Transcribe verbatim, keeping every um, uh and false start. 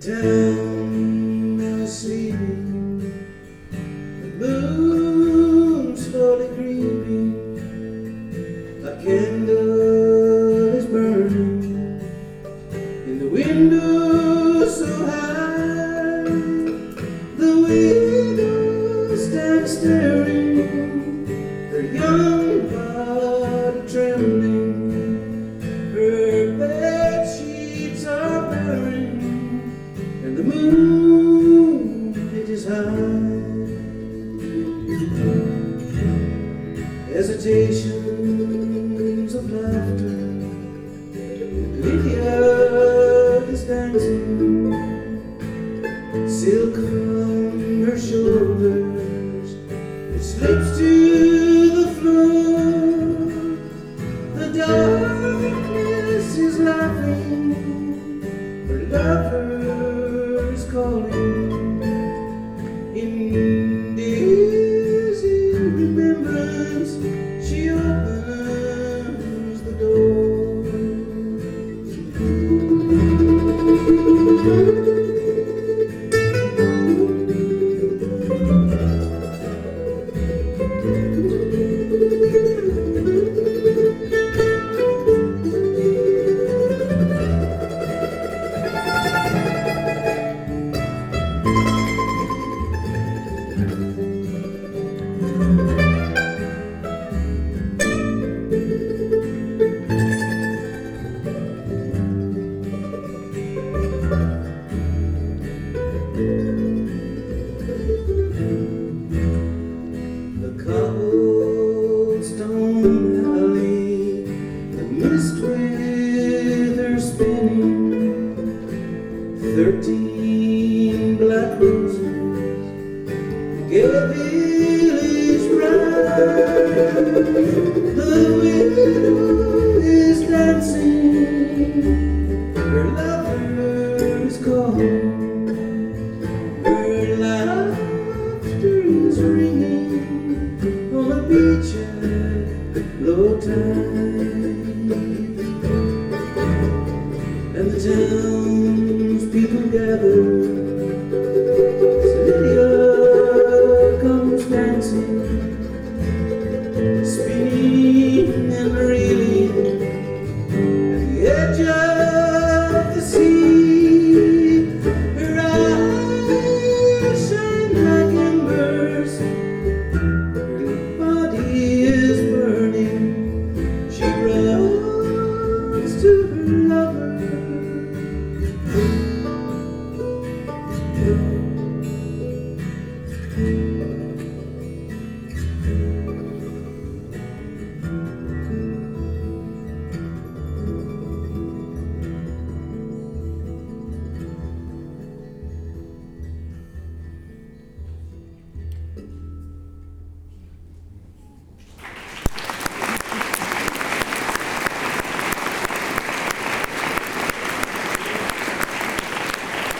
town now is sleeping, the moon slowly creeping, a candle is burning in the window so high. The widow stands staring, her young body trembling, her bed sheets are burning, and the moon it is high. Hesitations of laughter, Lydia is dancing, silk from her shoulders, it slips to the floor. The darkness is laughing, her lover is calling. In dizzy remembrance, she opens the door. The cobblestone alley, the mist with her spinning, thirteen black roses, gay village bride. The widow is dancing, her lover is calling, her laughter is ringing on the beach at low tide, and the townspeople gather as Lydia comes dancing, spinning and reeling at the edge of